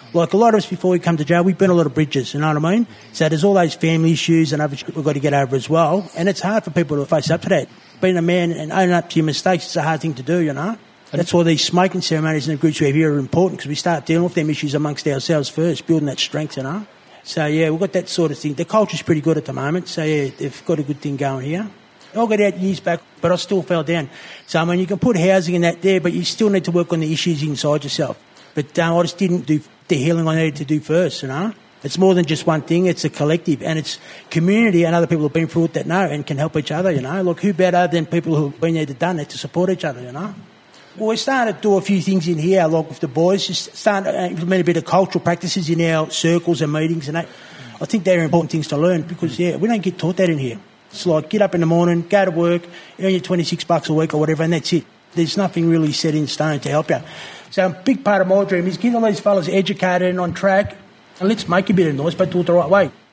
Like a lot of us before we come to jail, we burn a lot of bridges, you know what I mean? So there's all those family issues and other shit we've got to get over as well. And it's hard for people to face up to that. Being a man and owning up to your mistakes is a hard thing to do, you know? That's why these smoking ceremonies and the groups we have here are important, because we start dealing with them issues amongst ourselves first, building that strength, you know? So, yeah, we've got that sort of thing. The culture's pretty good at the moment, so, yeah, they've got a good thing going here. I got out years back, but I still fell down. So, I mean, you can put housing and that there, but you still need to work on the issues inside yourself. But I just didn't do the healing I needed to do first, you know? It's more than just one thing, it's a collective, and it's community and other people who've been through it that know and can help each other, you know? Look, who better than people who've been there to done it to support each other, you know? Well, we're starting to do a few things in here, like with the boys, just starting to implement a bit of cultural practices in our circles and meetings and that. I think they're important things to learn because, yeah, we don't get taught that in here. It's like get up in the morning, go to work, earn your $26 a week or whatever, and that's it. There's nothing really set in stone to help you. So a big part of my dream is get all these fellas educated and on track, and let's make a bit of noise, but do it the right way.